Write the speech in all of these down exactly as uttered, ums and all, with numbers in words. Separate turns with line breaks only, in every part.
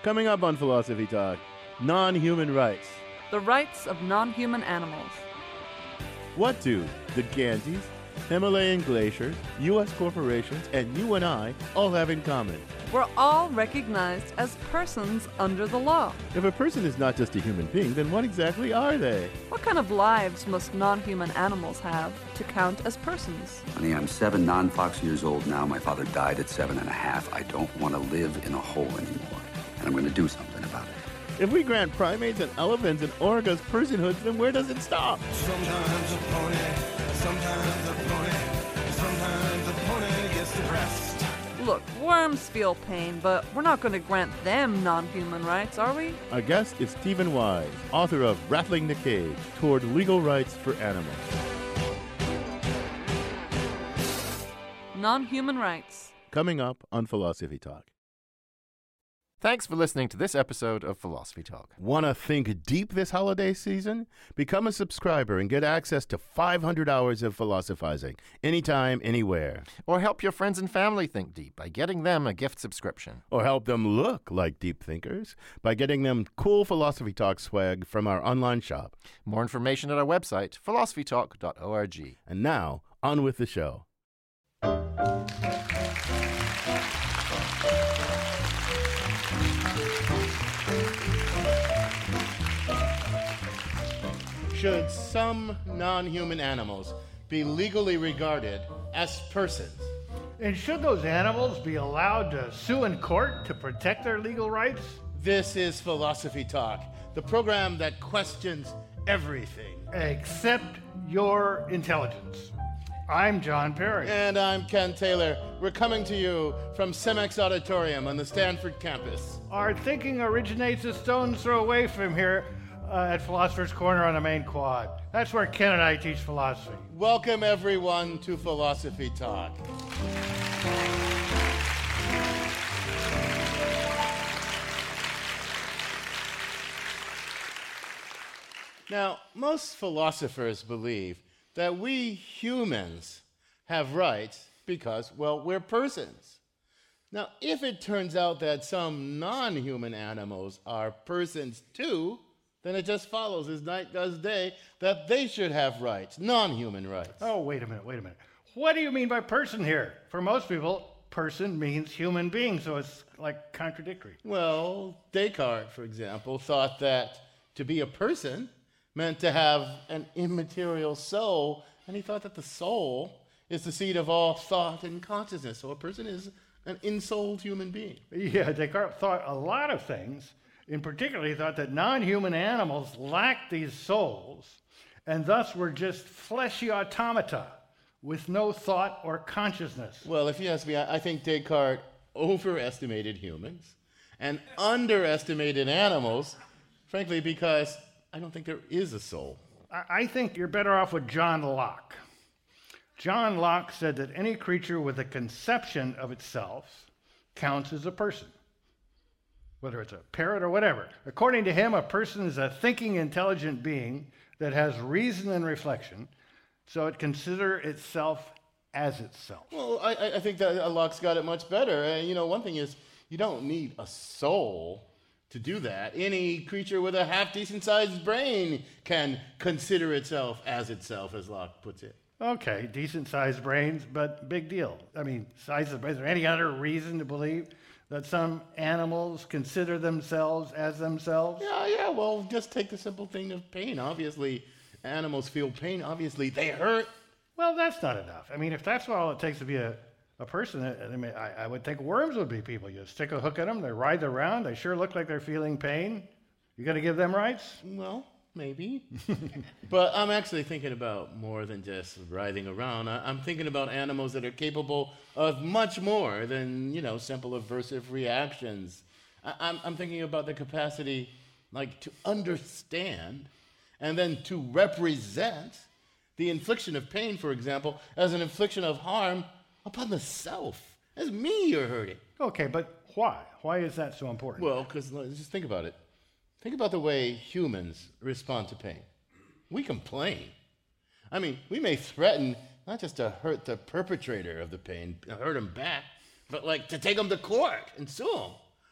Coming up on Philosophy Talk, non-human rights.
The rights of non-human animals.
What do the Ganges, Himalayan glaciers, U S corporations, and you and I all have in common?
We're all recognized as persons under the law.
If a person is not just a human being, then what exactly are they?
What kind of lives must non-human animals have to count as persons?
Honey, I'm seven non-fox years old now. My father died at seven and a half. I don't want to live in a hole anymore. And I'm going to do something about it.
If we grant primates and elephants and orcas personhood, then where does it stop?
Sometimes a pony, sometimes a pony, sometimes a pony gets depressed.
Look, worms feel pain, but we're not going to grant them non-human rights, are we?
Our guest is Stephen Wise, author of Rattling the Cage, Toward Legal Rights for Animals.
Non-human rights.
Coming up on Philosophy Talk.
Thanks for listening to this episode of Philosophy Talk.
Want to think deep this holiday season? Become a subscriber and get access to five hundred hours of philosophizing, anytime, anywhere.
Or help your friends and family think deep by getting them a gift subscription.
Or help them look like deep thinkers by getting them cool Philosophy Talk swag from our online shop.
More information at our website, philosophy talk dot org.
And now, on with the show. Should some non-human animals be legally regarded as persons?
And should those animals be allowed to sue in court to protect their legal rights?
This is Philosophy Talk, the program that questions everything.
Except your intelligence. I'm John Perry.
And I'm Ken Taylor. We're coming to you from Cemex Auditorium on the Stanford campus.
Our thinking originates a stone's throw away from here uh, at Philosopher's Corner on the main quad. That's where Ken and I teach philosophy.
Welcome, everyone, to Philosophy Talk. Now, most philosophers believe that we humans have rights because, well, we're persons. Now, if it turns out that some non-human animals are persons too, then it just follows, as night does day, that they should have rights, non-human rights.
Oh, wait a minute, wait a minute. What do you mean by person here? For most people, person means human being, so it's like contradictory.
Well, Descartes, for example, thought that to be a person meant to have an immaterial soul, and he thought that the soul is the seat of all thought and consciousness. So a person is an ensouled human being.
Yeah, Descartes thought a lot of things. In particular, he thought that non-human animals lacked these souls, and thus were just fleshy automata with no thought or consciousness.
Well, if you ask me, I I think Descartes overestimated humans and underestimated animals, frankly, because I don't think there is a soul.
I I think you're better off with John Locke. John Locke said that any creature with a conception of itself counts as a person, whether it's a parrot or whatever. According to him, a person is a thinking, intelligent being that has reason and reflection, so it considers itself as itself.
Well, I, I think that Locke's got it much better. Uh, you know, one thing is you don't need a soul to do that. Any creature with a half decent sized brain can consider itself as itself, as Locke puts it.
Okay, decent sized brains, but big deal. I mean, size of brains. Is there any other reason to believe that some animals consider themselves as themselves?
Yeah, yeah, well, just take the simple thing of pain. Obviously, animals feel pain. Obviously, they hurt.
Well, that's not enough. I mean, if that's all it takes to be a, a person, I, mean, I, I would think worms would be people. You stick a hook in them, they writhe around, they sure look like they're feeling pain. You got to give them rights?
Well, maybe. But I'm actually thinking about more than just writhing around. I, I'm thinking about animals that are capable of much more than, you know, simple aversive reactions. I, I'm, I'm thinking about the capacity, like, to understand and then to represent the infliction of pain, for example, as an infliction of harm upon the self. As me you're hurting.
Okay, but why? Why is that so important?
Well, because just think about it. Think about the way humans respond to pain. We complain. I mean, we may threaten not just to hurt the perpetrator of the pain, hurt him back, but like to take him to court and sue him.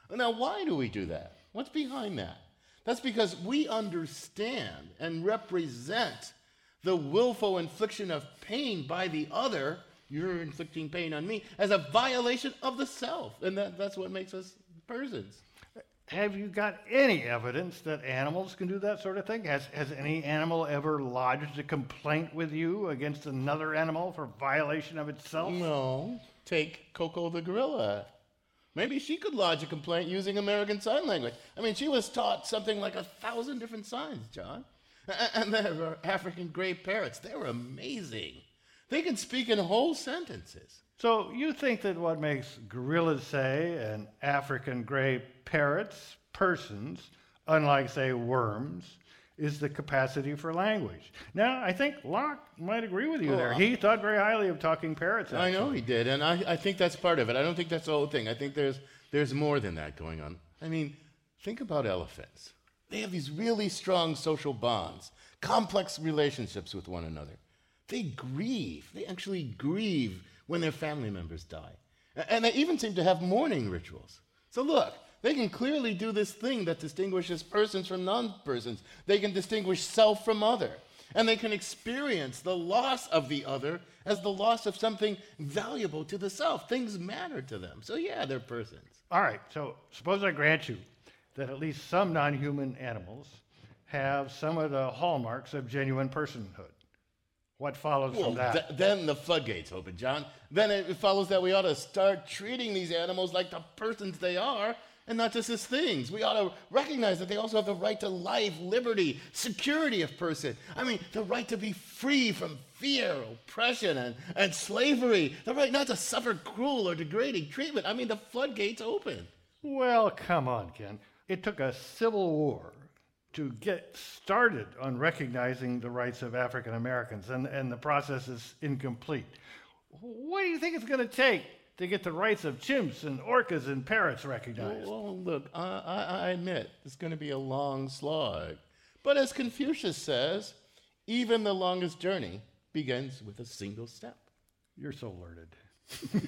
Now, why do we do that? What's behind that? That's because we understand and represent the willful infliction of pain by the other, you're inflicting pain on me, as a violation of the self. And that, that's what makes us persons.
Have you got any evidence that animals can do that sort of thing? Has, has any animal ever lodged a complaint with you against another animal for violation of itself?
No. Take Coco the gorilla. Maybe she could lodge a complaint using American Sign Language. I mean, she was taught something like a thousand different signs, John. And there are African gray parrots. They're amazing. They can speak in whole sentences.
So you think that what makes gorillas, say, and African gray parrots persons, unlike, say, worms, is the capacity for language. Now, I think Locke might agree with you
Well,
there. He thought very highly of talking parrots.
I know
actually.
he did, and I, I think that's part of it. I don't think that's the whole thing. I think there's there's more than that going on. I mean, think about elephants. They have these really strong social bonds, complex relationships with one another. They grieve. They actually grieve when their family members die. And they even seem to have mourning rituals. So look, they can clearly do this thing that distinguishes persons from non-persons. They can distinguish self from other. And they can experience the loss of the other as the loss of something valuable to the self. Things matter to them. So yeah, they're persons.
All right, so suppose I grant you that at least some non-human animals have some of the hallmarks of genuine personhood. What follows
Well,
from that?
th- then the floodgates open, John. Then it follows that we ought to start treating these animals like the persons they are, and not just as things. We ought to recognize that they also have the right to life, liberty, security of person. I mean, the right to be free from fear, oppression, and, and slavery. The right not to suffer cruel or degrading treatment. I mean, the floodgates open.
Well, come on, Ken. It took a civil war to get started on recognizing the rights of African Americans, and, and the process is incomplete. What do you think it's going to take to get the rights of chimps and orcas and parrots recognized?
Well, look, I, I, I admit it's going to be a long slog. But as Confucius says, even the longest journey begins with a single step.
You're so learned.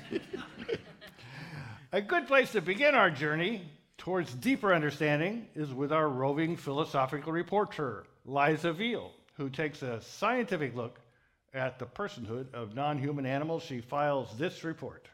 A good place to begin our journey towards deeper understanding is with our roving philosophical reporter, Liza Veal, who takes a scientific look at the personhood of non-human animals. She files this report.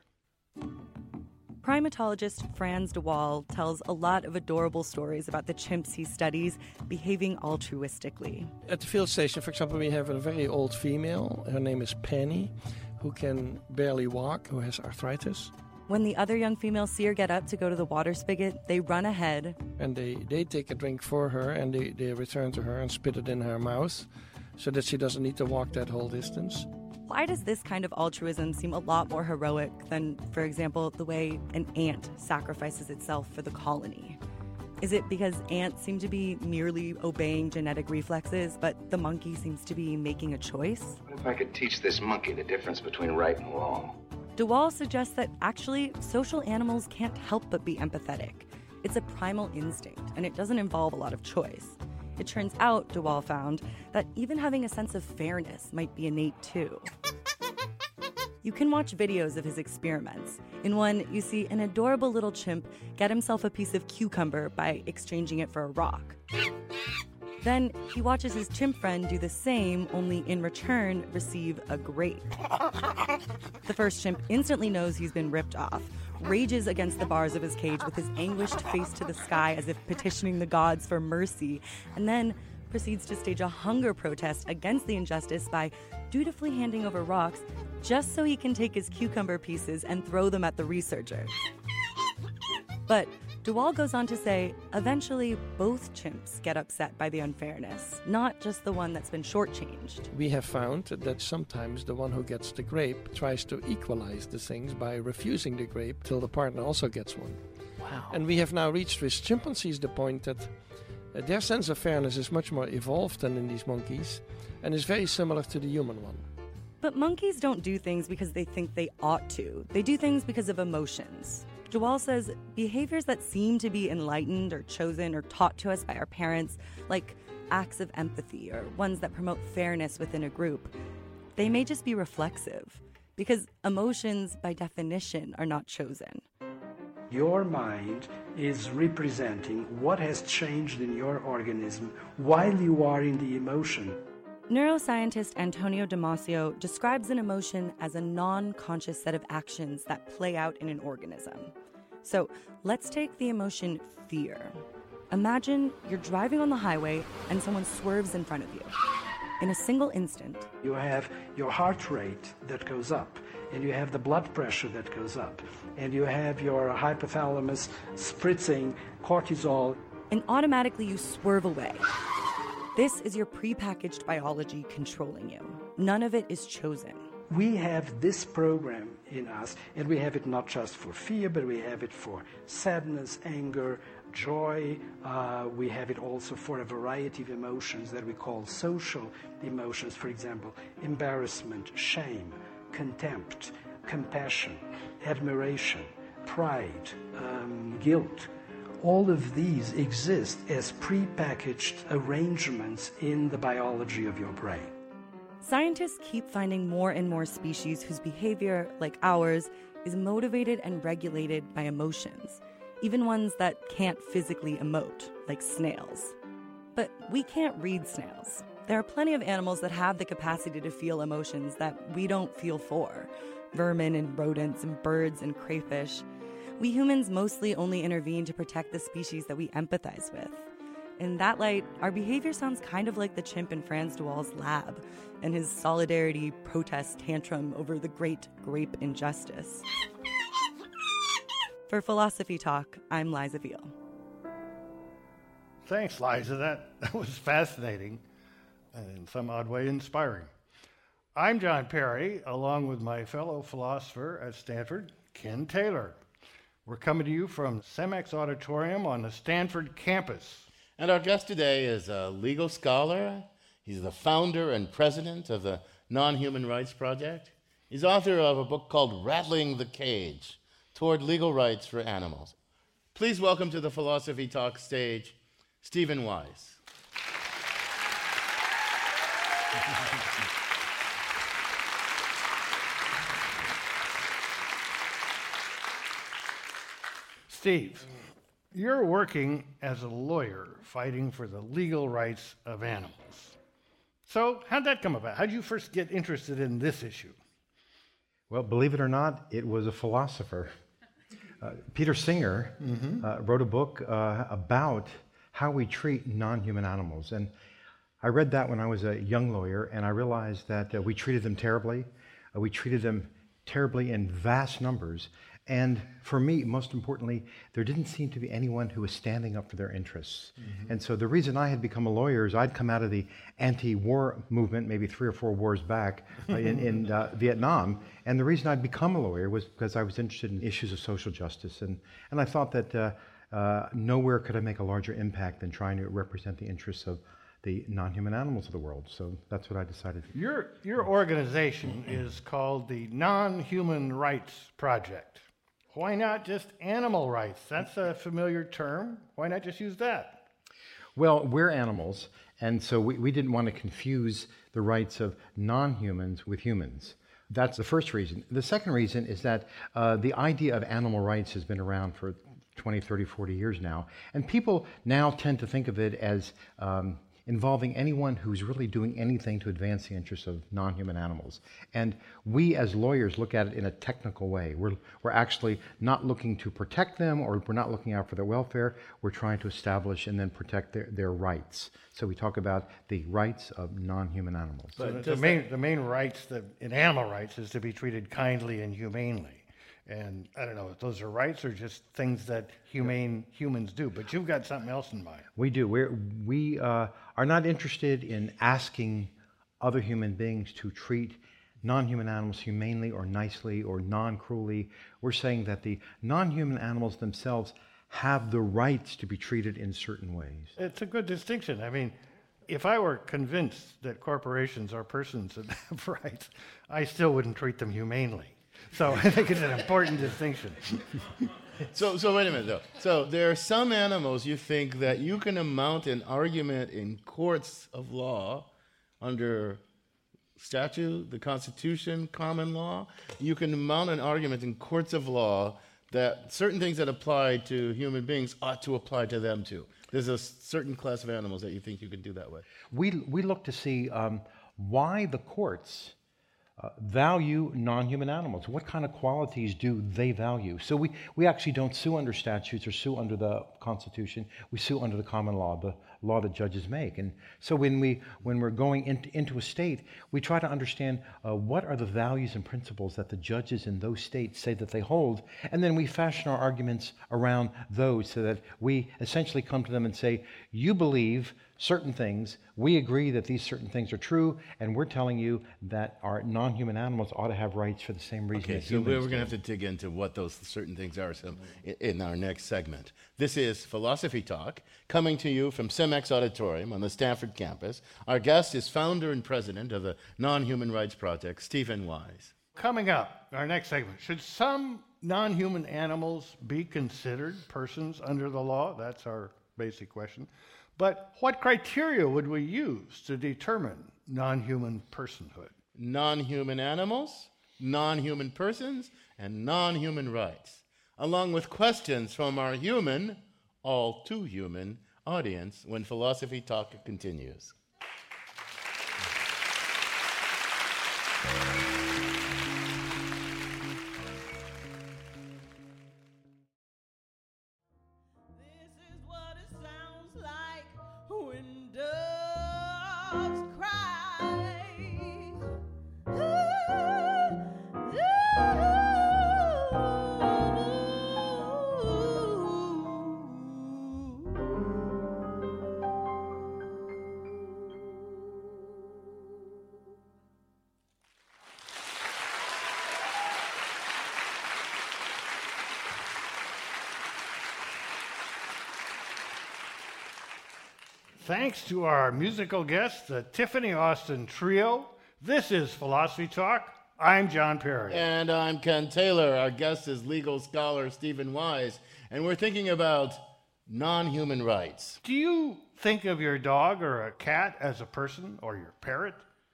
Primatologist Frans de Waal tells a lot of adorable stories about the chimps he studies behaving altruistically.
At the field station, for example, we have a very old female. Her name is Penny, who can barely walk, who has arthritis.
When the other young females see her get up to go to the water spigot, they run ahead.
And they, they take a drink for her, and they, they return to her and spit it in her mouth so that she doesn't need to walk that whole distance.
Why does this kind of altruism seem a lot more heroic than, for example, the way an ant sacrifices itself for the colony? Is it because ants seem to be merely obeying genetic reflexes, but the monkey seems to be making a choice?
What if I could teach this monkey the difference between right and wrong?
De Waal suggests that actually social animals can't help but be empathetic. It's a primal instinct, and it doesn't involve a lot of choice. It turns out, De Waal found, that even having a sense of fairness might be innate too. You can watch videos of his experiments. In one, you see an adorable little chimp get himself a piece of cucumber by exchanging it for a rock. Then he watches his chimp friend do the same, only in return receive a grape. The first chimp instantly knows he's been ripped off, rages against the bars of his cage with his anguished face to the sky as if petitioning the gods for mercy, and then proceeds to stage a hunger protest against the injustice by dutifully handing over rocks just so he can take his cucumber pieces and throw them at the researcher. But De Waal goes on to say, eventually both chimps get upset by the unfairness, not just the one that's been shortchanged.
We have found that sometimes the one who gets the grape tries to equalize the things by refusing the grape till the partner also gets one.
Wow.
And we have now reached with chimpanzees the point that uh, their sense of fairness is much more evolved than in these monkeys and is very similar to the human one.
But monkeys don't do things because they think they ought to. They do things because of emotions. De Waal says behaviors that seem to be enlightened or chosen or taught to us by our parents, like acts of empathy or ones that promote fairness within a group, they may just be reflexive, because emotions, by definition, are not chosen.
Your mind is representing what has changed in your organism while you are in the emotion.
Neuroscientist Antonio Damasio describes an emotion as a non-conscious set of actions that play out in an organism. So let's take the emotion fear. Imagine you're driving on the highway and someone swerves in front of you. In a single instant,
you have your heart rate that goes up, and you have the blood pressure that goes up, and you have your hypothalamus spritzing cortisol.
And automatically you swerve away. This is your prepackaged biology controlling you. None of it is chosen.
We have this program in us, and we have it not just for fear, but we have it for sadness, anger, joy. Uh, we have it also for a variety of emotions that we call social emotions. For example, embarrassment, shame, contempt, compassion, admiration, pride, um, guilt. All of these exist as prepackaged arrangements in the biology of your brain.
Scientists keep finding more and more species whose behavior, like ours, is motivated and regulated by emotions, even ones that can't physically emote, like snails. But we can't read snails. There are plenty of animals that have the capacity to feel emotions that we don't feel for. Vermin and rodents and birds and crayfish. We humans mostly only intervene to protect the species that we empathize with. In that light, our behavior sounds kind of like the chimp in Frans de Waal's lab and his solidarity protest tantrum over the great grape injustice. For Philosophy Talk, I'm Liza Veal.
Thanks, Liza. That, that was fascinating and in some odd way inspiring. I'm John Perry, along with my fellow philosopher at Stanford, Ken Taylor. We're coming to you from CEMEX Auditorium on the Stanford campus.
And our guest today is a legal scholar. He's the founder and president of the Non-Human Rights Project. He's author of a book called Rattling the Cage, Toward Legal Rights for Animals. Please welcome to the Philosophy Talk stage, Stephen Wise.
Steve, you're working as a lawyer fighting for the legal rights of animals. So how'd that come about? How'd you first get interested in this issue?
Well, believe it or not, it was a philosopher. Uh, Peter Singer mm-hmm. uh, wrote a book uh, about how we treat non-human animals. And I read that when I was a young lawyer, and I realized that uh, we treated them terribly. Uh, we treated them terribly in vast numbers. And for me, most importantly, there didn't seem to be anyone who was standing up for their interests. Mm-hmm. And so the reason I had become a lawyer is I'd come out of the anti-war movement maybe three or four wars back uh, in, in uh, Vietnam. And the reason I'd become a lawyer was because I was interested in issues of social justice. And, and I thought that uh, uh, nowhere could I make a larger impact than trying to represent the interests of the non-human animals of the world. So that's what I decided.
Your, your organization is called the Non-Human Rights Project. Why not just animal rights? That's a familiar term. Why not just use that?
Well, we're animals, and so we, we didn't want to confuse the rights of non-humans with humans. That's the first reason. The second reason is that uh, the idea of animal rights has been around for twenty, thirty, forty years now, and people now tend to think of it as um, involving anyone who's really doing anything to advance the interests of non-human animals. And we as lawyers look at it in a technical way. We're, we're actually not looking to protect them, or we're not looking out for their welfare. We're trying to establish and then protect their, their rights. So we talk about the rights of non-human animals.
So the, the, main, the main rights that, in animal rights is to be treated kindly and humanely. And I don't know if those are rights or just things that humane humans do, but you've got something else in mind.
We do. We're, we uh, are not interested in asking other human beings to treat non-human animals humanely or nicely or non-cruelly. We're saying that the non-human animals themselves have the rights to be treated in certain ways.
It's a good distinction. I mean, if I were convinced that corporations are persons that have rights, I still wouldn't treat them humanely. So I think it's an important distinction.
So, so wait a minute, though. So there are some animals you think that you can mount an argument in courts of law under statute, the Constitution, common law. You can mount an argument in courts of law that certain things that apply to human beings ought to apply to them too. There's a certain class of animals that you think you can do that with.
We, we look to see um, why the courts uh, value non-human animals. What kind of qualities do they value? So we, we actually don't sue under statutes or sue under the Constitution. We sue under the common law, the law that judges make. And so when, we, when we're going in, into a state, we try to understand uh, what are the values and principles that the judges in those states say that they hold, and then we fashion our arguments around those so that we essentially come to them and say, you believe certain things, we agree that these certain things are true, and we're telling you that our non-human animals ought to have rights for the same reason
Okay,
as
so
humans
we're
do.
going to have to dig into what those certain things are some, in our next segment. This is Philosophy Talk, coming to you from CEMEX Auditorium on the Stanford campus. Our guest is founder and president of the Non-Human Rights Project, Stephen Wise.
Coming up, our next segment. Should some non-human animals be considered persons under the law? That's our basic question. But what criteria would we use to determine non-human personhood?
Non-human animals, non-human persons, and non-human rights, along with questions from our human, all too human, audience when Philosophy Talk continues.
Thanks to our musical guests, the Tiffany Austin Trio. This is Philosophy Talk. I'm John Perry.
And I'm Ken Taylor. Our guest is legal scholar Stephen Wise. And we're thinking about non-human rights.
Do you think of your dog or a cat as a person, or your parrot?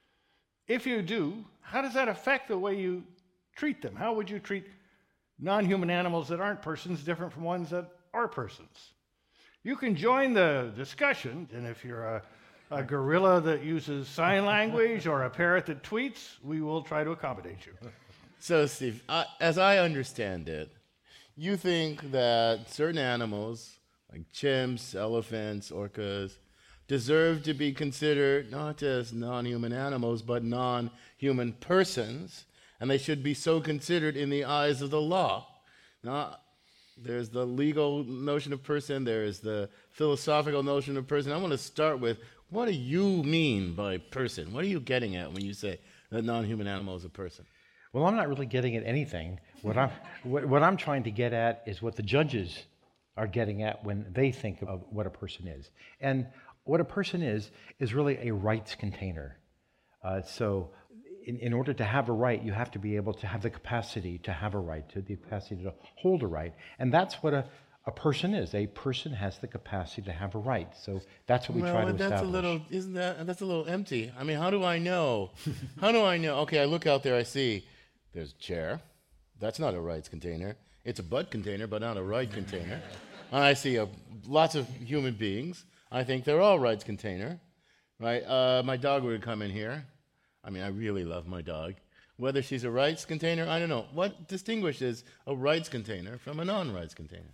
If you do, how does that affect the way you treat them? How would you treat non-human animals that aren't persons different from ones that are persons? You can join the discussion, and if you're a, a gorilla that uses sign language or a parrot that tweets, we will try to accommodate you.
So, Steve, uh, as I understand it, you think that certain animals, like chimps, elephants, orcas, deserve to be considered not as non-human animals, but non-human persons, and they should be so considered in the eyes of the law. Now, there's the legal notion of person, there is the philosophical notion of person. I want to start with, what do you mean by person? What are you getting at when you say that non-human animal is a person?
Well, I'm not really getting at anything. What I'm, what, what I'm trying to get at is what the judges are getting at when they think of what a person is. And what a person is, is really a rights container. Uh, so in, in order to have a right, you have to be able to have the capacity to have a right, to the capacity to hold a right. And that's what a, a person is. A person has the capacity to have a right. So that's what we
well,
try to
that's
establish.
a little, isn't that, that's a little empty. I mean, how do I know? How do I know? Okay, I look out there, I see there's a chair. That's not a rights container. It's a butt container, but not a right container. And I see a, lots of human beings. I think they're all rights container, right? Uh, my dog would come in here. I mean, I really love my dog. Whether she's a rights container, I don't know. What distinguishes a rights container from a non-rights container?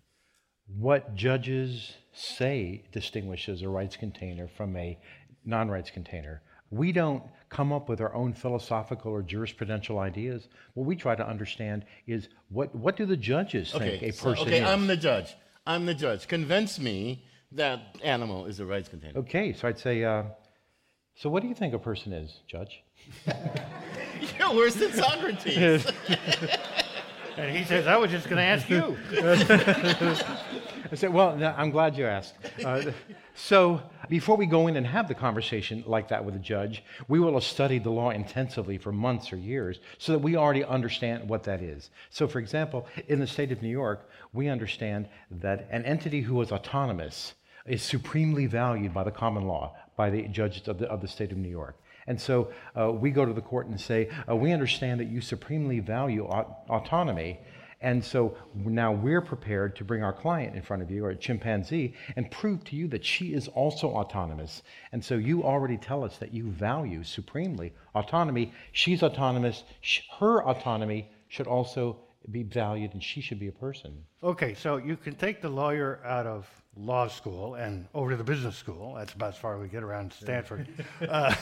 What judges say distinguishes a rights container from a non-rights container. We don't come up with our own philosophical or jurisprudential ideas. What we try to understand is what, what do the judges think
okay,
a
so,
person
okay,
is?
I'm the judge. I'm the judge. Convince me that animal is a rights container.
Okay, so I'd say, uh, so what do you think a person is, Judge?
You're worse than Socrates.
And he says, I was just going to ask you.
I said, well, no, I'm glad you asked. Uh, so before we go in and have the conversation like that with a judge, we will have studied the law intensively for months or years so that we already understand what that is. So for example, in the state of New York, we understand that an entity who is autonomous is supremely valued by the common law, by the judges of the, of the state of New York. And so uh, we go to the court and say, uh, we understand that you supremely value aut- autonomy, And so now we're prepared to bring our client in front of you, or a chimpanzee, and prove to you that she is also autonomous. And so you already tell us that you value supremely autonomy. She's autonomous. Sh- her autonomy should also be valued, and she should be a person.
Okay, so you can take the lawyer out of law school and over to the business school. That's about as far as we get around Stanford. uh,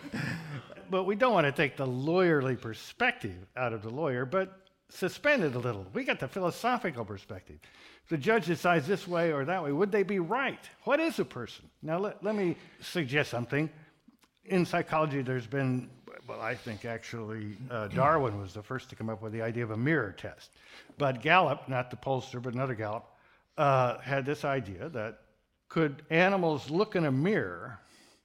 but we don't want to take the lawyerly perspective out of the lawyer, but suspend it a little. We got the philosophical perspective. If the judge decides this way or that way, would they be right? What is a person? Now, let, let me suggest something. In psychology, there's been, well, I think actually uh, Darwin was the first to come up with the idea of a mirror test. But Gallup, not the pollster, but another Gallup, uh, had this idea that could animals look in a mirror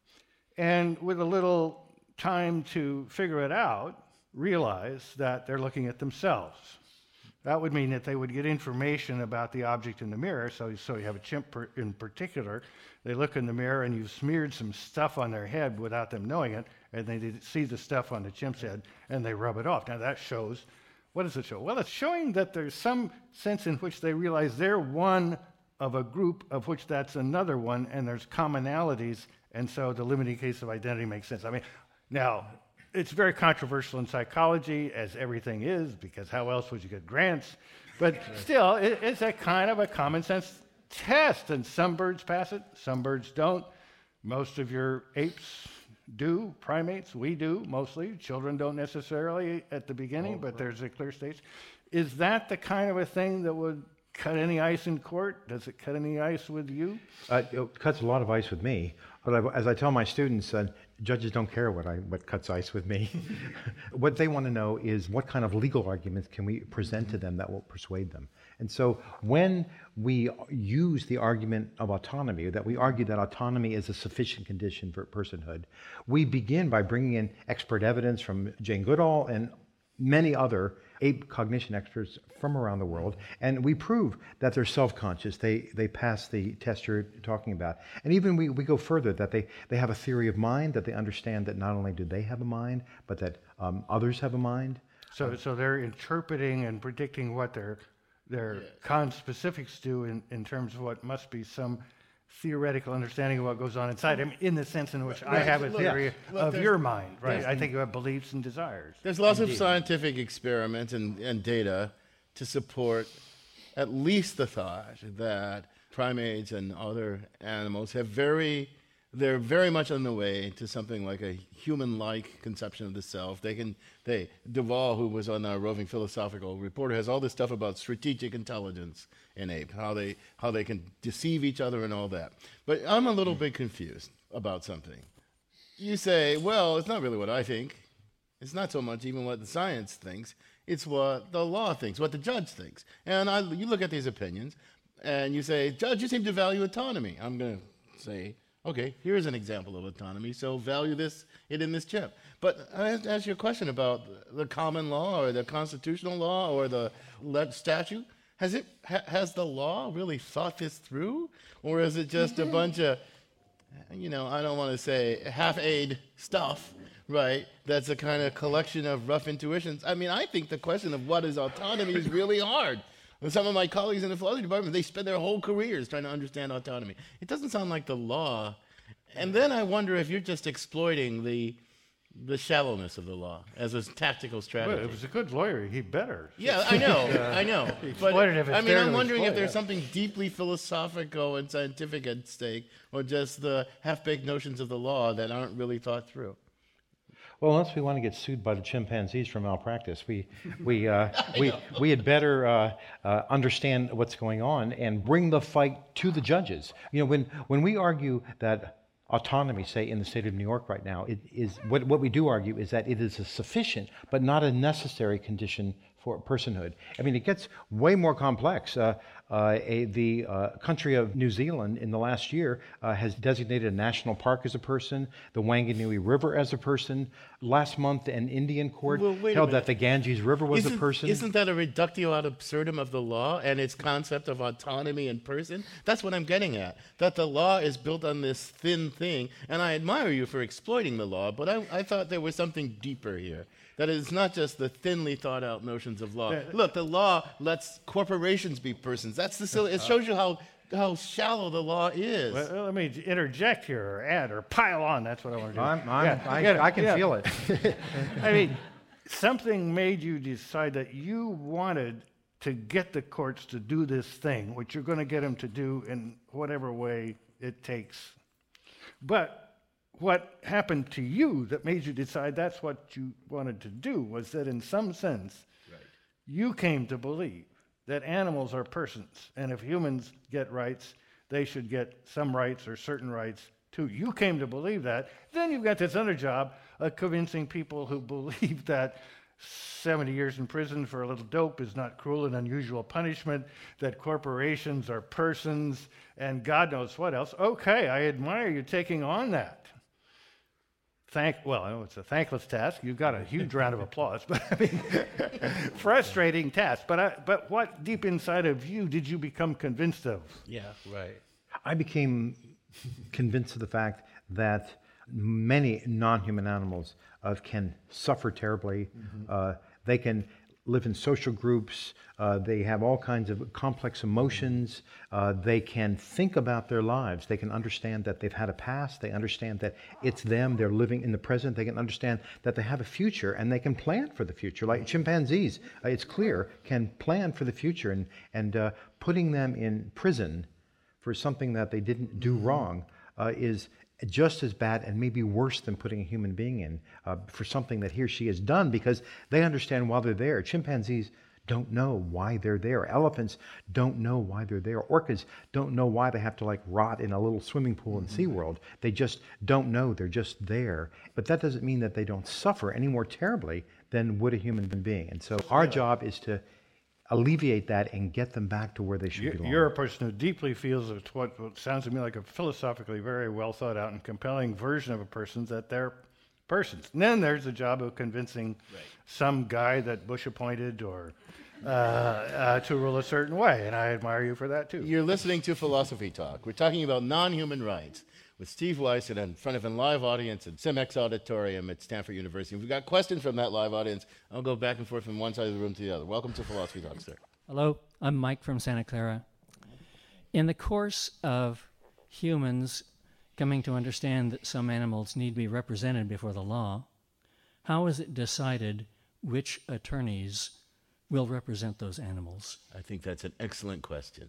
and with a little time to figure it out, realize that they're looking at themselves. That would mean that they would get information about the object in the mirror. So, so you have a chimp per, in particular, they look in the mirror and you've smeared some stuff on their head without them knowing it, and they see the stuff on the chimp's head and they rub it off. Now that shows, what does it show? Well, it's showing that there's some sense in which they realize they're one of a group of which that's another one, and there's commonalities, and so the limiting case of identity makes sense. I mean, now, it's very controversial in psychology, as everything is, because how else would you get grants? But still, it, it's a kind of a common sense test, and some birds pass it, some birds don't. Most of your apes do, primates, we do, mostly. Children don't necessarily at the beginning, oh, but right. There's a clear stage. Is that the kind of a thing that would cut any ice in court? Does it cut any ice with you?
Uh, it cuts a lot of ice with me. But I, as I tell my students, uh, judges don't care what I what cuts ice with me. What they want to know is what kind of legal arguments can we present to them that will persuade them. And so when we use the argument of autonomy, that we argue that autonomy is a sufficient condition for personhood, we begin by bringing in expert evidence from Jane Goodall and many other ape cognition experts from around the world, and we prove that they're self-conscious. They they pass the test you're talking about. And even we, we go further, that they, they have a theory of mind, that they understand that not only do they have a mind, but that um, others have a mind.
So um, so they're interpreting and predicting what their their yeah. conspecifics do in, in terms of what must be some theoretical understanding of what goes on inside him, in the sense in which right. I have a theory yeah. of your mind, right? I think you have beliefs and desires.
There's lots Indeed. of scientific experiments and, and data to support at least the thought that primates and other animals have very, they're very much on the way to something like a human-like conception of the self. They can, they, Duvall, who was on our roving philosophical reporter, has all this stuff about strategic intelligence in ape, how they, how they can deceive each other and all that. But I'm a little bit confused about something. You say, well, it's not really what I think. It's not so much even what the science thinks. It's what the law thinks, what the judge thinks. And I, you look at these opinions, and you say, Judge, you seem to value autonomy. I'm going to say, okay, here's an example of autonomy, so value this it in this chip. But I have to ask you a question about the common law or the constitutional law or the statute. Has it ha, has the law really thought this through, or is it just a bunch of, you know, I don't want to say half-aid stuff, right? That's a kind of collection of rough intuitions. I mean, I think the question of what is autonomy is really hard. Some of my colleagues in the philosophy department, they spend their whole careers trying to understand autonomy. It doesn't sound like the law. And then I wonder if you're just exploiting the the shallowness of the law as a tactical strategy.
Well, if it's a good lawyer, he better.
Yeah, I know, uh, I know. But
I
mean, I'm wondering if there's yeah. something deeply philosophical and scientific at stake, or just the half-baked notions of the law that aren't really thought through.
Well, unless we want to get sued by the chimpanzees for malpractice, we we uh, we we had better uh, uh, understand what's going on and bring the fight to the judges. You know, when when we argue that autonomy, say in the state of New York right now, it is what what we do argue is that it is a sufficient but not a necessary condition for personhood. I mean, it gets way more complex. Uh, uh, a, the uh, country of New Zealand in the last year uh, has designated a national park as a person, the Wanganui River as a person. Last month, an Indian court well, held that the Ganges River was
isn't,
a person.
Isn't that a reductio ad absurdum of the law and its concept of autonomy in person? That's what I'm getting at, that the law is built on this thin thing, and I admire you for exploiting the law, but I, I thought there was something deeper here, that it's not just the thinly thought out notions violations of law.
Yeah.
Look, the law lets corporations be persons. That's the silly. It shows you how how shallow the law is.
Well, let me interject here, or add, or pile on. That's what I want to do.
I'm, I'm,
Yeah,
I,
yeah,
I can
yeah.
feel it.
I mean, something made you decide that you wanted to get the courts to do this thing, which you're going to get them to do in whatever way it takes. But what happened to you that made you decide that's what you wanted to do was that in some sense, right. you came to believe that animals are persons, and if humans get rights, they should get some rights or certain rights too. You came to believe that. Then you've got this other job of convincing people who believe that seventy years in prison for a little dope is not cruel and unusual punishment, that corporations are persons, and God knows what else. Okay, I admire you taking on that. Thank, well, I know it's a thankless task. You've got a huge round of applause, but I mean, frustrating task. But I, but what deep inside of you did you become convinced of?
Yeah, right.
I became convinced of the fact that many non-human animals uh, can suffer terribly. Mm-hmm. Uh, they can live in social groups. Uh, they have all kinds of complex emotions. Uh, they can think about their lives. They can understand that they've had a past. They understand that it's them. They're living in the present. They can understand that they have a future, and they can plan for the future. Like chimpanzees, uh, it's clear, can plan for the future. And, and uh, putting them in prison for something that they didn't do wrong uh, is just as bad and maybe worse than putting a human being in uh, for something that he or she has done, because they understand why they're there. Chimpanzees don't know why they're there. Elephants don't know why they're there. Orcas don't know why they have to like rot in a little swimming pool in
Mm-hmm.
SeaWorld. They just don't know. They're just there. But that doesn't mean that they don't suffer any more terribly than would a human being. And so our job is to alleviate that and get them back to where they should
You're,
belong.
you're a person who deeply feels it's what, what sounds to me like a philosophically very well thought out and compelling version of a person, that they're persons. And then there's the job of convincing right. some guy that Bush appointed or uh, uh, to rule a certain way, and I admire you for that too.
You're listening to Philosophy Talk. We're talking about non-human rights with Steve Weiss and in front of a live audience at CEMEX Auditorium at Stanford University. If we've got questions from that live audience, I'll go back and forth from one side of the room to the other. Welcome to Philosophy Talk, sir.
Hello, I'm Mike from Santa Clara. In the course of humans coming to understand that some animals need to be represented before the law, how is it decided which attorneys will represent those animals?
I think that's an excellent question.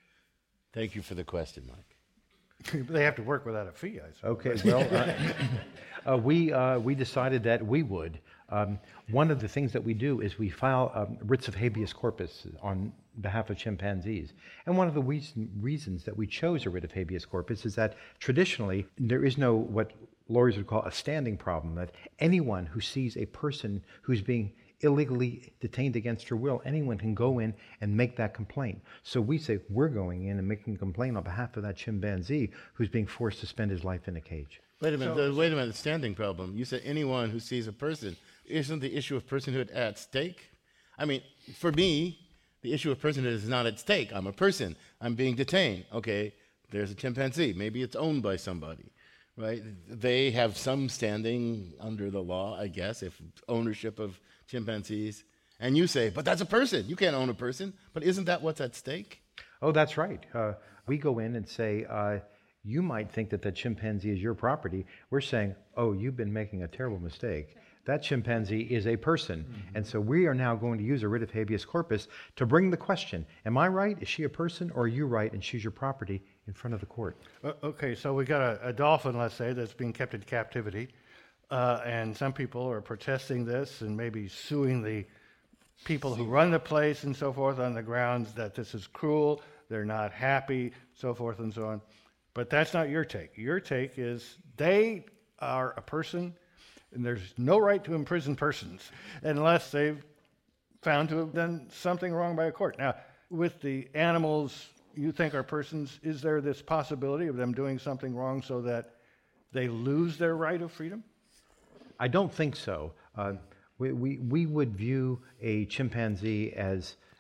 Thank you for the question, Mike.
They have to work without a fee, I suppose.
Okay, well, uh, uh, we, uh, we decided that we would. Um, one of the things that we do is we file um, writs of habeas corpus on behalf of chimpanzees. And one of the reason, reasons that we chose a writ of habeas corpus is that traditionally there is no what lawyers would call a standing problem, that anyone who sees a person who's being illegally detained against her will, anyone can go in and make that complaint. So we say we're going in and making a complaint on behalf of that chimpanzee who's being forced to spend his life in a cage.
Wait a minute, so, the, wait a minute, the standing problem. You said anyone who sees a person. Isn't the issue of personhood at stake? I mean, for me, the issue of personhood is not at stake. I'm a person. I'm being detained. Okay, there's a chimpanzee. Maybe it's owned by somebody, right? They have some standing under the law, I guess, if ownership of chimpanzees. And you say, but that's a person. You can't own a person. But isn't that what's at stake?
Oh, that's right. Uh, we go in and say, uh, you might think that that chimpanzee is your property. We're saying, oh, you've been making a terrible mistake. That chimpanzee is a person. Mm-hmm. And so we are now going to use a writ of habeas corpus to bring the question, am I right? Is she a person? Or are you right and she's your property in front of the court?
Uh, okay, so we got a, a dolphin, let's say, that's being kept in captivity. Uh, and some people are protesting this and maybe suing the people who run the place and so forth on the grounds that this is cruel, they're not happy, so forth and so on. But that's not your take. Your take is they are a person, and there's no right to imprison persons unless they've found to have done something wrong by a court. Now, with the animals you think are persons, is there this possibility of them doing something wrong so that they lose their right of freedom?
I don't think so. Uh, we, we, we would view a chimpanzee as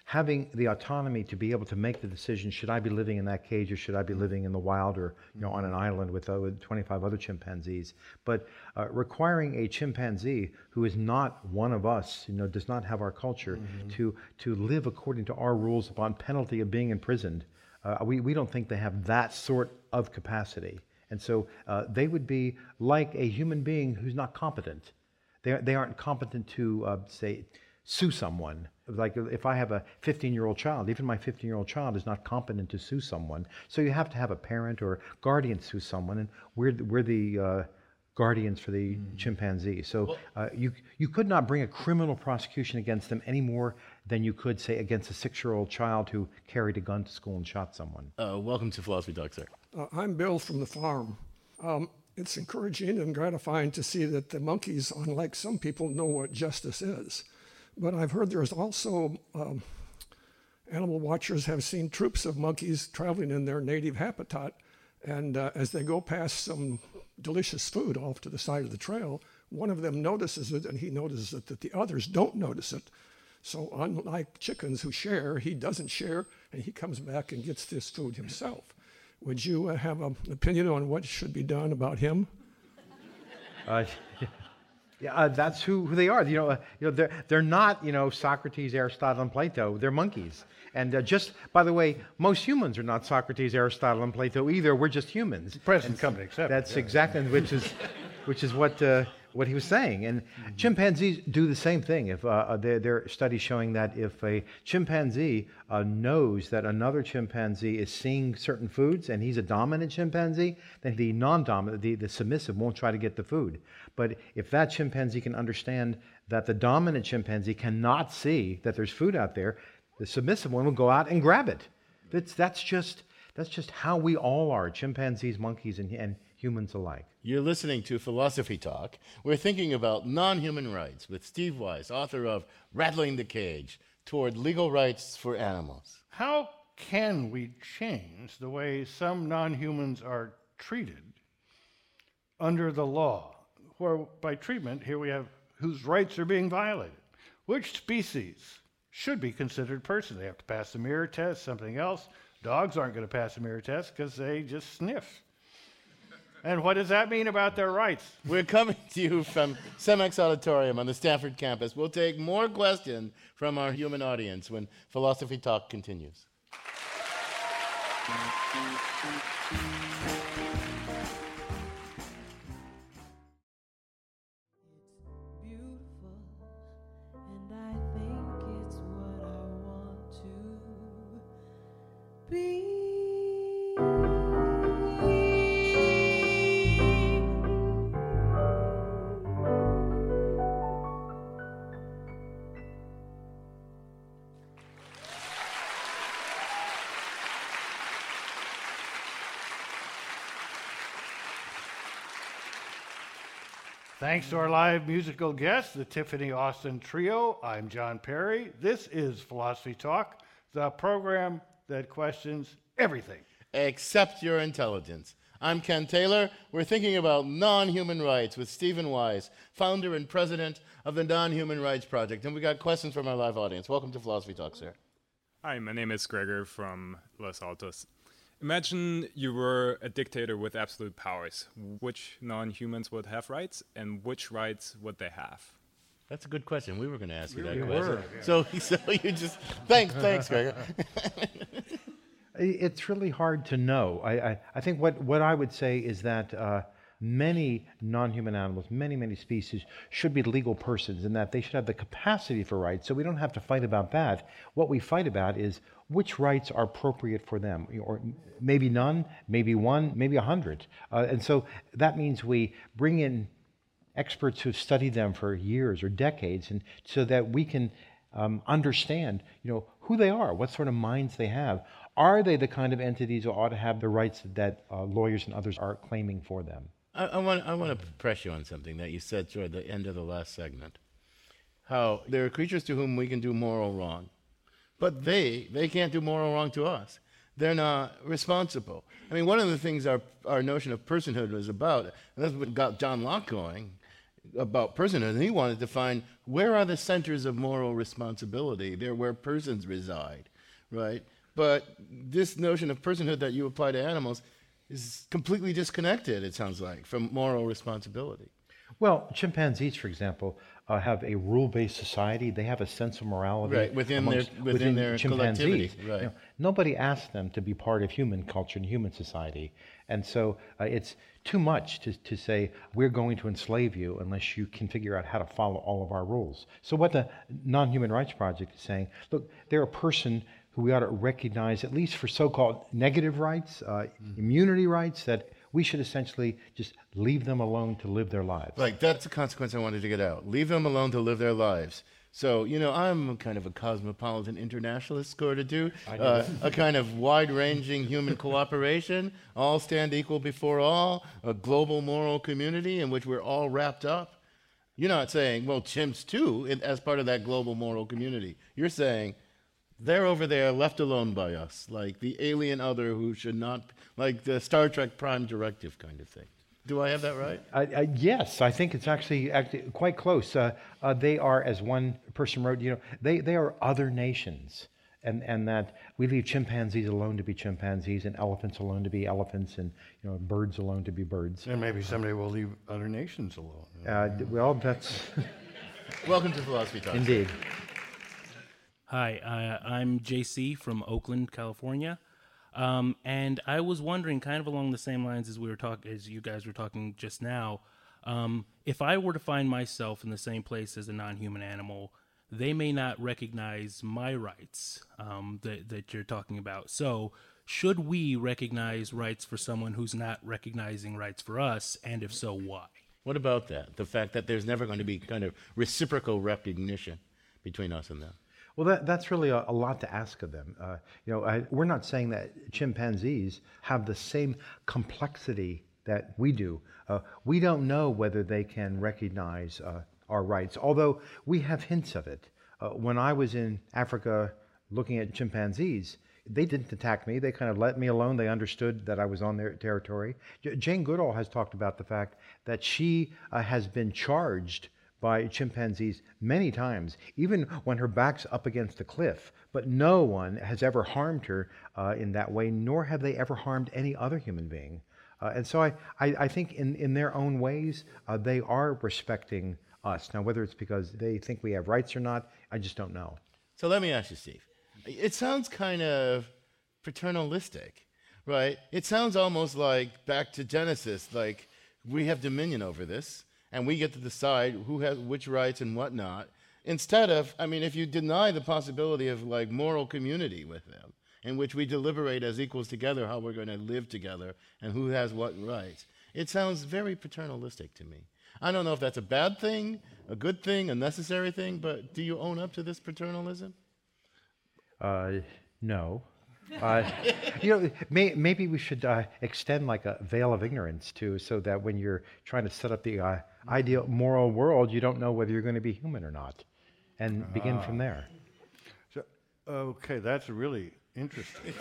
having the autonomy to be able to make the decision, should I be living in that cage or should I be living in the wild or you know on an island with, uh, with twenty-five other chimpanzees? But uh, requiring a chimpanzee who is not one of us, you know, does not have our culture, mm-hmm. to to live according to our rules upon penalty of being imprisoned, uh, we, we don't think they have that sort of capacity. And so uh, they would be like a human being who's not competent. They, they aren't competent to, uh, say, sue someone. Like if I have a fifteen-year-old child, even my fifteen-year-old child is not competent to sue someone. So you have to have a parent or guardian sue someone, and we're, we're the uh, guardians for the mm. chimpanzee. So uh, you, you could not bring a criminal prosecution against them any more than you could, say, against a six-year-old child who carried a gun to school and shot someone.
Uh, welcome to Philosophy Talk, sir.
Uh, I'm Bill from the farm. Um, it's encouraging and gratifying to see that the monkeys, unlike some people, know what justice is. But I've heard there's also, um, animal watchers have seen troops of monkeys traveling in their native habitat, and uh, as they go past some delicious food off to the side of the trail, one of them notices it, and he notices it that the others don't notice it. So unlike chickens who share, he doesn't share, and he comes back and gets this food himself. Would you uh, have an opinion on what should be done about him?
Uh, yeah, uh, that's who, who they are. You know, uh, you know, they're they're not you know Socrates, Aristotle, and Plato. They're monkeys. And uh, just by the way, most humans are not Socrates, Aristotle, and Plato either. We're just humans.
Present company accepted.
That's
yeah.
exactly which is which is what. Uh, what he was saying. And mm-hmm. chimpanzees do the same thing. If uh, there, there are studies showing that if a chimpanzee uh, knows that another chimpanzee is seeing certain foods and he's a dominant chimpanzee, then the non-dominant, the, the submissive won't try to get the food. But if that chimpanzee can understand that the dominant chimpanzee cannot see that there's food out there, the submissive one will go out and grab it. That's, that's, just, that's just how we all are, chimpanzees, monkeys, and, and humans alike.
You're listening to Philosophy Talk. We're thinking about non-human rights with Steve Wise, author of Rattling the Cage, Toward Legal Rights for Animals.
How can we change the way some non-humans are treated under the law? Where by treatment, here we have whose rights are being violated. Which species should be considered persons? They have to pass the mirror test, something else. Dogs aren't going to pass the mirror test because they just sniff. And what does that mean about their rights?
We're coming to you from Cemex Auditorium on the Stanford campus. We'll take more questions from our human audience when Philosophy Talk continues.
Thanks to our live musical guests, the Tiffany Austin Trio. I'm John Perry. This is Philosophy Talk, the program that questions everything.
Except your intelligence. I'm Ken Taylor. We're thinking about non-human rights with Stephen Wise, founder and president of the Non-Human Rights Project. And we got questions from our live audience. Welcome to Philosophy Talk, sir.
Hi, my name is Gregor from Los Altos. Imagine you were a dictator with absolute powers. Which non-humans would have rights, and which rights would they have?
That's a good question. We were going to ask you
We
that
were,
question.
yeah.
So, so you just thanks, thanks, Gregor.
It's really hard to know. I, I, I think what, what I would say is that uh, many non-human animals, many, many species, should be legal persons in that they should have the capacity for rights, so we don't have to fight about that. What we fight about is which rights are appropriate for them, or maybe none, maybe one, maybe a hundred. Uh, and so that means we bring in experts who study them for years or decades, and so that we can um, understand, you know, who they are, what sort of minds they have. Are they the kind of entities who ought to have the rights that uh, lawyers and others are claiming for them?
I, I want I want to press you on something that you said toward the end of the last segment. How there are creatures to whom we can do moral wrong, but they they can't do moral wrong to us. They're not responsible. I mean, one of the things our our notion of personhood was about, and that's what got John Locke going. about personhood, and he wanted to find where are the centers of moral responsibility. They're where persons reside, right? But this notion of personhood that you apply to animals is completely disconnected, it sounds like, from moral responsibility.
Well, chimpanzees, for example, uh, have a rule-based society. They have a sense of morality
right, within
amongst,
their, within, within their
chimpanzees.
collectivity. Right.
You know, nobody asked them to be part of human culture and human society. And so uh, it's too much to, to say, we're going to enslave you unless you can figure out how to follow all of our rules. So what the Non-Human Rights Project is saying, look, they're a person who we ought to recognize, at least for so-called negative rights, uh, mm. immunity rights, that we should essentially just leave them alone to live their lives.
Right, that's the consequence I wanted to get out. Leave them alone to live their lives. So, you know, I'm kind of a cosmopolitan internationalist sort of dude, uh, a kind of wide-ranging human cooperation, all stand equal before all, a global moral community in which we're all wrapped up. You're not saying, well, chimps too, in, as part of that global moral community. You're saying, they're over there left alone by us, like the alien other who should not, like the Star Trek Prime Directive kind of thing. Do I have that right?
Uh, uh, yes, I think it's actually, actually quite close. Uh, uh, they are, as one person wrote, you know, they, they are other nations, and, and that we leave chimpanzees alone to be chimpanzees, and elephants alone to be elephants, and you know, birds alone to be birds.
And maybe someday we'll leave other nations alone.
Uh, well, that's...
Welcome to Philosophy Talk.
Indeed.
Hi, uh, I'm J C from Oakland, California, um, and I was wondering, kind of along the same lines as we were talking, as you guys were talking just now, um, if I were to find myself in the same place as a non-human animal, they may not recognize my rights um, that that you're talking about. So, should we recognize rights for someone who's not recognizing rights for us, and if so, why?
What about that? The fact that there's never going to be kind of reciprocal recognition between us and them.
Well, that, that's really a, a lot to ask of them. Uh, you know, I, we're not saying that chimpanzees have the same complexity that we do. Uh, we don't know whether they can recognize uh, our rights, although we have hints of it. Uh, when I was in Africa looking at chimpanzees, they didn't attack me. They kind of let me alone. They understood that I was on their territory. J- Jane Goodall has talked about the fact that she uh, has been charged by chimpanzees many times, even when her back's up against a cliff. But no one has ever harmed her uh, in that way, nor have they ever harmed any other human being. Uh, and so I, I, I think in, in their own ways, uh, they are respecting us. Now, whether it's because they think we have rights or not, I just don't know.
So let me ask you, Steve. It sounds kind of paternalistic, right? It sounds almost like back to Genesis, like we have dominion over this, and we get to decide who has which rights and whatnot. Instead of, I mean, if you deny the possibility of like moral community with them, in which we deliberate as equals together how we're going to live together and who has what rights, it sounds very paternalistic to me. I don't know if that's a bad thing, a good thing, a necessary thing, but do you own up to this paternalism?
Uh, no. Uh, you know, may, maybe we should uh, extend like a veil of ignorance too, so that when you're trying to set up the uh, ideal moral world, you don't know whether you're going to be human or not, and ah. begin from there.
So, okay, that's really interesting.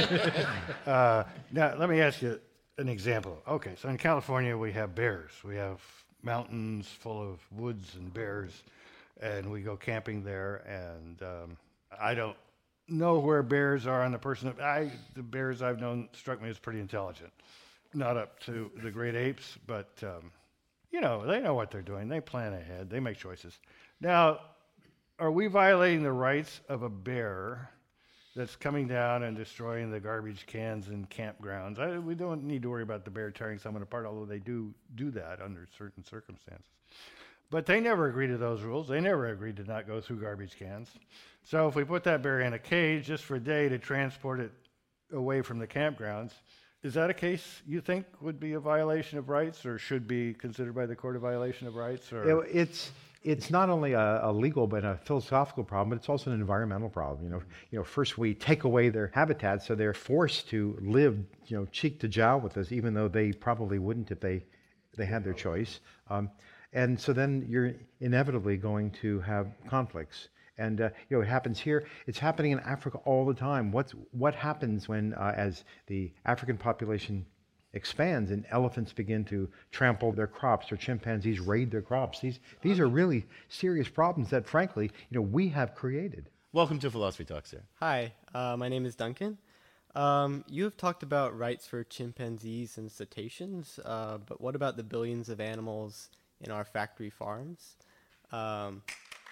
uh, now, let me ask you an example. Okay, so in California, we have bears. We have mountains full of woods and bears, and we go camping there, and um, I don't know where bears are on the person. I the bears I've known struck me as pretty intelligent, not up to the great apes, but um, you know, they know what they're doing. They plan ahead. They make choices. Now, are we violating the rights of a bear that's coming down and destroying the garbage cans and campgrounds? I, we don't need to worry about the bear tearing someone apart, although they do do that under certain circumstances. But they never agreed to those rules. They never agreed to not go through garbage cans. So if we put that bear in a cage just for a day to transport it away from the campgrounds, is that a case you think would be a violation of rights, or should be considered by the court a violation of rights? Or
it's it's not only a, a legal but a philosophical problem, but it's also an environmental problem. You know, you know, first we take away their habitat, so they're forced to live, you know, cheek to jowl with us, even though they probably wouldn't if they they had their choice. Um, And so then you're inevitably going to have conflicts. And, uh, you know, it happens here. It's happening in Africa all the time. What's, what happens when, uh, as the African population expands and elephants begin to trample their crops or chimpanzees raid their crops. These, these are really serious problems that, frankly, you know, we have created.
Welcome to Philosophy Talk, sir.
Hi, uh, my name is Duncan. Um, you have talked about rights for chimpanzees and cetaceans, uh, but what about the billions of animals in our factory farms? Um,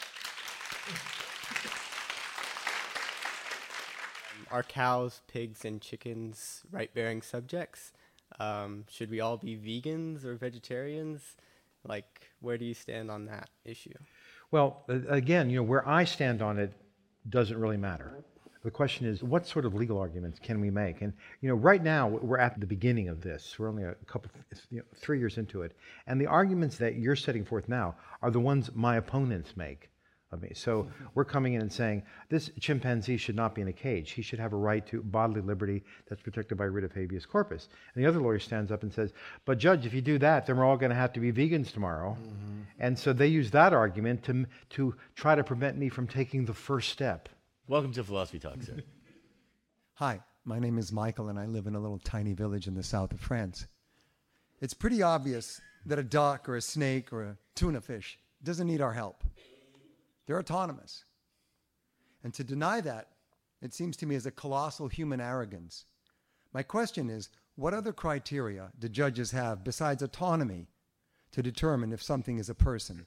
are cows, pigs, and chickens right-bearing subjects? Um, should we all be vegans or vegetarians? Like, where do you stand on that issue?
Well, uh, again, you know, where I stand on it doesn't really matter. The question is, what sort of legal arguments can we make? And, you know, right now, we're at the beginning of this. We're only a couple, you know, three years into it. And the arguments that you're setting forth now are the ones my opponents make of me. So we're coming in and saying, this chimpanzee should not be in a cage. He should have a right to bodily liberty that's protected by writ of habeas corpus. And the other lawyer stands up and says, but Judge, if you do that, then we're all going to have to be vegans tomorrow. Mm-hmm. And so they use that argument to, to try to prevent me from taking the first step.
Welcome to Philosophy Talk, sir.
Hi, my name is Michael, and I live in a little tiny village in the south of France. It's pretty obvious that a duck or a snake or a tuna fish doesn't need our help. They're autonomous. And to deny that, it seems to me, is a colossal human arrogance. My question is, what other criteria do judges have besides autonomy to determine if something is a person?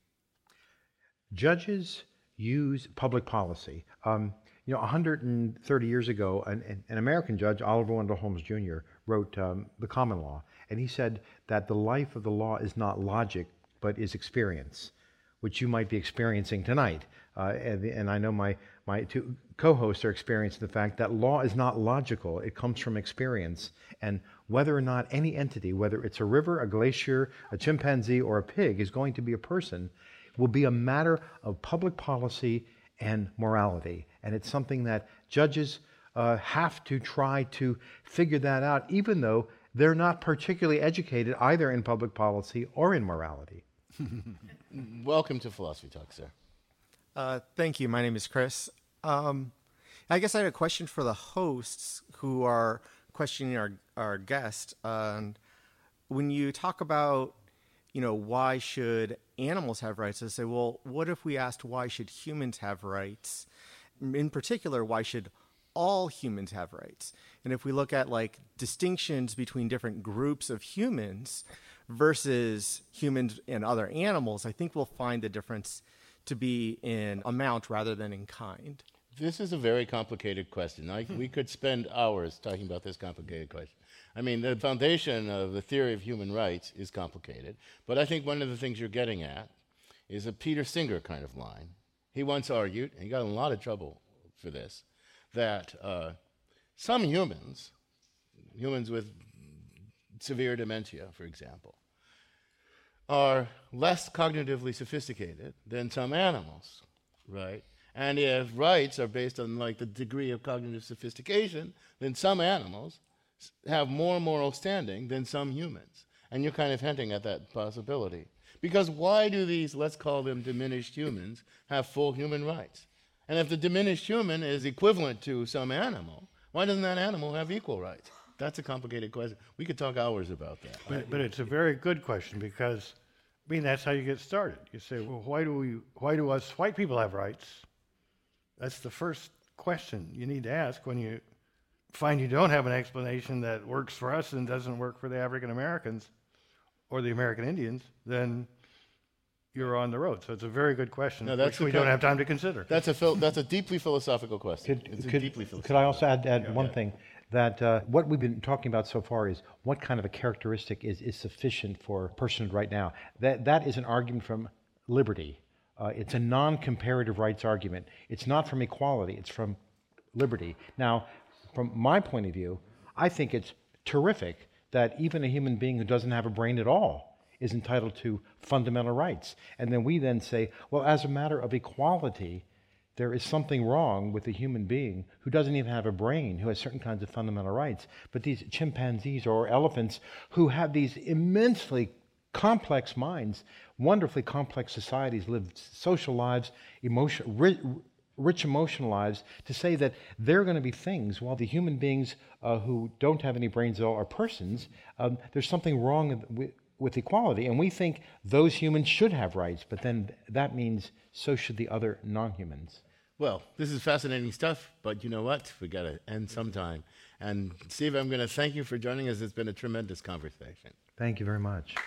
Judges use public policy. Um, you know, one hundred thirty years ago, an, an American judge, Oliver Wendell Holmes Junior, wrote um, The Common Law, and he said that the life of the law is not logic, but is experience, which you might be experiencing tonight. Uh, and, and I know my, my two co-hosts are experiencing the fact that law is not logical, it comes from experience. And whether or not any entity, whether it's a river, a glacier, a chimpanzee, or a pig, is going to be a person, will be a matter of public policy and morality. And it's something that judges uh, have to try to figure that out, even though they're not particularly educated either in public policy or in morality.
Welcome to Philosophy Talk, sir.
Uh, thank you. My name is Chris. Um, I guess I had a question for the hosts who are questioning our, our guest. Uh, when you talk about, you know, why should animals have rights? I say, well, what if we asked why should humans have rights? In particular, why should all humans have rights? And if we look at like distinctions between different groups of humans versus humans and other animals, I think we'll find the difference to be in amount rather than in kind.
This is a very complicated question. I, we could spend hours talking about this complicated question. I mean, the foundation of the theory of human rights is complicated, but I think one of the things you're getting at is a Peter Singer kind of line. He once argued, and he got in a lot of trouble for this, that uh, some humans, humans with severe dementia, for example, are less cognitively sophisticated than some animals, right? And if rights are based on like the degree of cognitive sophistication, then some animals have more moral standing than some humans. And you're kind of hinting at that possibility. Because why do these, let's call them diminished humans, have full human rights? And if the diminished human is equivalent to some animal, why doesn't that animal have equal rights? That's a complicated question. We could talk hours about that.
But, but it's a very good question because, I mean, that's how you get started. You say, well, why do we, why do us white people have rights? That's the first question you need to ask when you find you don't have an explanation that works for us and doesn't work for the African Americans or the American Indians, then you're on the road. So it's a very good question,
no, that's
which we don't have time to consider.
That's a phil- that's a deeply philosophical question.
Could,
it's a
could,
deeply philosophical
could I also add, add
yeah,
one
yeah.
thing? That uh, what we've been talking about so far is what kind of a characteristic is, is sufficient for personhood right now. That That is an argument from liberty. Uh, it's a non-comparative rights argument. It's not from equality, it's from liberty. Now, from my point of view, I think it's terrific that even a human being who doesn't have a brain at all is entitled to fundamental rights. And then we then say, well, as a matter of equality, there is something wrong with a human being who doesn't even have a brain, who has certain kinds of fundamental rights. But these chimpanzees or elephants who have these immensely complex minds, wonderfully complex societies, live social lives, emotion, ri- rich emotional lives, to say that they're going to be things, while the human beings uh, who don't have any brains at all are persons. Um, there's something wrong with, with equality, and we think those humans should have rights, but then that means so should the other non-humans.
Well, this is fascinating stuff, but you know what? We got to end sometime. And Steve, I'm going to thank you for joining us. It's been a tremendous conversation.
Thank you very much.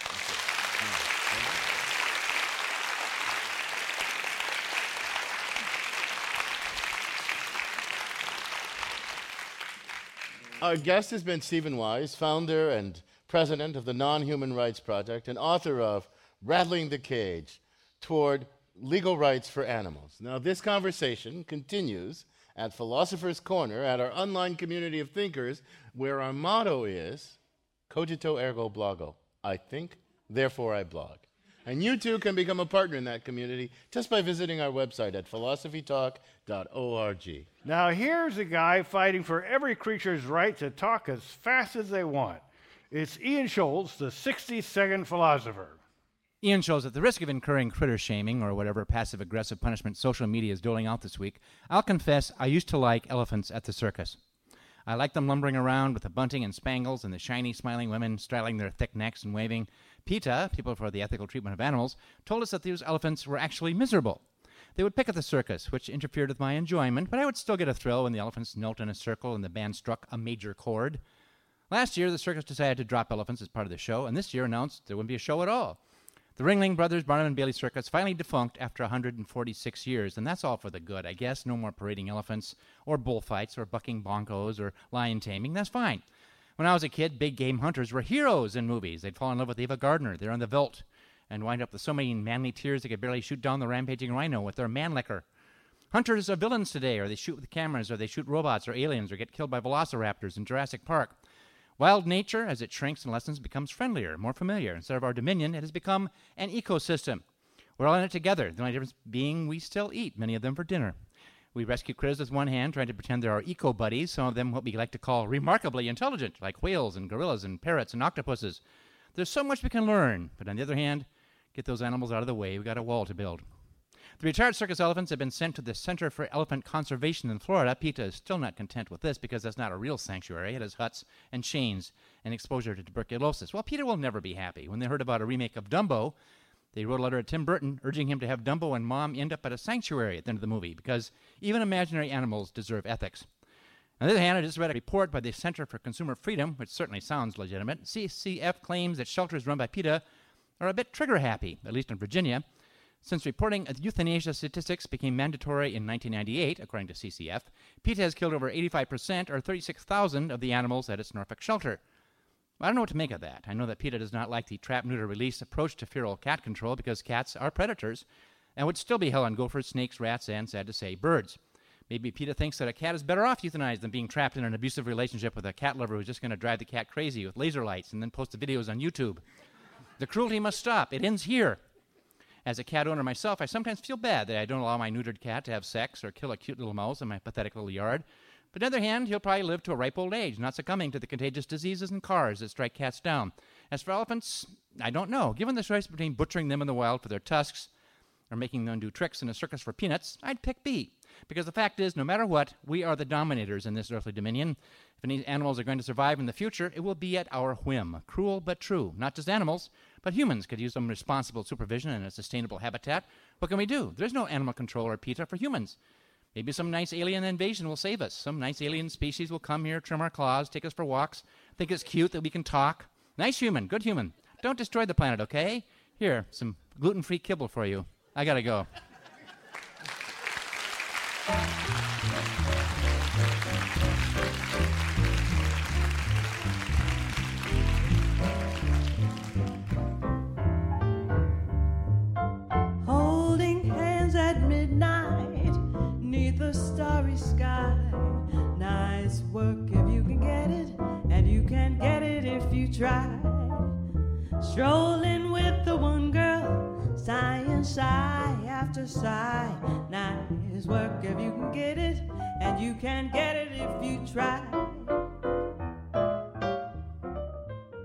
Our guest has been Stephen Wise, founder and president of the Non-Human Rights Project and author of Rattling the Cage, Toward Legal Rights for Animals. Now, this conversation continues at Philosopher's Corner at our online community of thinkers, where our motto is Cogito ergo blogo. I think, therefore I blog. And you too can become a partner in that community just by visiting our website at philosophy talk dot org.
Now, here's a guy fighting for every creature's right to talk as fast as they want. It's Ian Scholz, the sixty-second philosopher.
Ian Scholz, at the risk of incurring critter shaming or whatever passive-aggressive punishment social media is doling out this week, I'll confess I used to like elephants at the circus. I liked them lumbering around with the bunting and spangles and the shiny, smiling women straddling their thick necks and waving. PETA, People for the Ethical Treatment of Animals, told us that these elephants were actually miserable. They would pick at the circus, which interfered with my enjoyment, but I would still get a thrill when the elephants knelt in a circle and the band struck a major chord. Last year, the circus decided to drop elephants as part of the show, and this year announced there wouldn't be a show at all. The Ringling Brothers Barnum and Bailey Circus finally defunct after one hundred forty-six years, and that's all for the good, I guess. No more parading elephants, or bullfights, or bucking broncos, or lion taming. That's fine. When I was a kid, big game hunters were heroes in movies. They'd fall in love with Ava Gardner. They're on the veldt, and wind up with so many manly tears they could barely shoot down the rampaging rhino with their man-liquor. Hunters are villains today, or they shoot with cameras, or they shoot robots or aliens, or get killed by velociraptors in Jurassic Park. Wild nature, as it shrinks and lessens, becomes friendlier, more familiar. Instead of our dominion, it has become an ecosystem. We're all in it together, the only difference being we still eat, many of them for dinner. We rescue critters with one hand, trying to pretend they're our eco-buddies, some of them what we like to call remarkably intelligent, like whales and gorillas and parrots and octopuses. There's so much we can learn, but on the other hand, get those animals out of the way, we've got a wall to build. The retired circus elephants have been sent to the Center for Elephant Conservation in Florida. PETA is still not content with this because that's not a real sanctuary. It has huts and chains and exposure to tuberculosis. Well, PETA will never be happy. When they heard about a remake of Dumbo, they wrote a letter to Tim Burton urging him to have Dumbo and Mom end up at a sanctuary at the end of the movie because even imaginary animals deserve ethics. On the other hand, I just read a report by the Center for Consumer Freedom, which certainly sounds legitimate. C C F claims that shelters run by PETA are a bit trigger-happy, at least in Virginia. Since reporting euthanasia statistics became mandatory in nineteen ninety-eight, according to C C F, PETA has killed over eighty-five percent, or thirty-six thousand, of the animals at its Norfolk shelter. Well, I don't know what to make of that. I know that PETA does not like the trap-neuter-release approach to feral cat control because cats are predators and would still be hell on gophers, snakes, rats, and, sad to say, birds. Maybe PETA thinks that a cat is better off euthanized than being trapped in an abusive relationship with a cat lover who's just going to drive the cat crazy with laser lights and then post the videos on YouTube. The cruelty must stop. It ends here. As a cat owner myself, I sometimes feel bad that I don't allow my neutered cat to have sex or kill a cute little mouse in my pathetic little yard. But on the other hand, he'll probably live to a ripe old age, not succumbing to the contagious diseases and cars that strike cats down. As for elephants, I don't know. Given the choice between butchering them in the wild for their tusks or making them do tricks in a circus for peanuts, I'd pick B. Because the fact is, no matter what, we are the dominators in this earthly dominion. If any animals are going to survive in the future, it will be at our whim. Cruel but true. Not just animals, but humans could use some responsible supervision and a sustainable habitat. What can we do? There's no animal control or PETA for humans. Maybe some nice alien invasion will save us. Some nice alien species will come here, trim our claws, take us for walks, think it's cute that we can talk. Nice human, good human. Don't destroy the planet, okay? Here, some gluten-free kibble for you. I gotta go.
Holding hands at midnight, neath the starry sky. Nice work if you can get it, and you can get it if you try. Strolling with the one girl, sighing sigh after sigh. Nice work if you can get it, and you can get it if you try.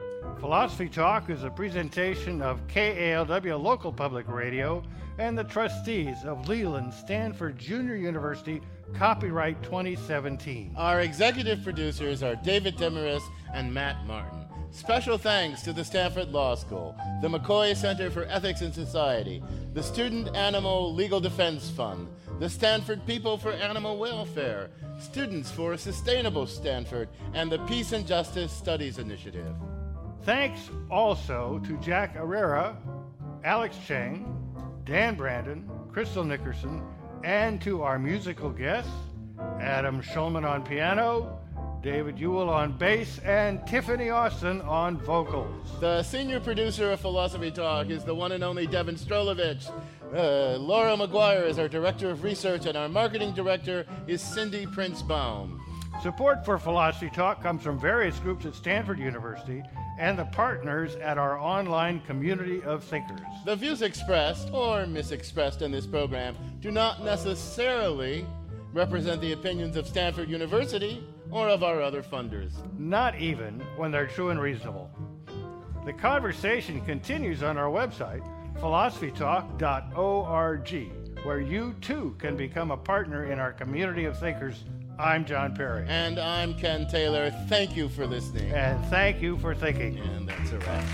Philosophy Talk is a presentation of K A L W Local Public Radio and the trustees of Leland Stanford Junior University, copyright twenty seventeen.
Our executive producers are David Demarest and Matt Martin. Special thanks to the Stanford Law School, the McCoy Center for Ethics and Society, the Student Animal Legal Defense Fund, the Stanford People for Animal Welfare, Students for a Sustainable Stanford, and the Peace and Justice Studies Initiative.
Thanks also to Jack Herrera, Alex Chang, Dan Brandon, Crystal Nickerson, and to our musical guests, Adam Schulman on piano, David Ewell on bass, and Tiffany Austin on vocals.
The senior producer of Philosophy Talk is the one and only Devin Strolovich. Uh, Laura McGuire is our director of research, and our marketing director is Cindy Prince-Baum.
Support for Philosophy Talk comes from various groups at Stanford University and the partners at our online community of thinkers.
The views expressed or misexpressed in this program do not necessarily represent the opinions of Stanford University or of our other funders.
Not even when they're true and reasonable. The conversation continues on our website, philosophy talk dot org, where you too can become a partner in our community of thinkers. I'm John Perry.
And I'm Ken Taylor. Thank you for listening.
And thank you for thinking.
And that's a wrap.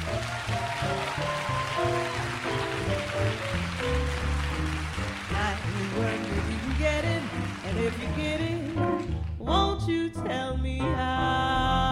I wonder if you can get it, and if you get it, won't you tell me how?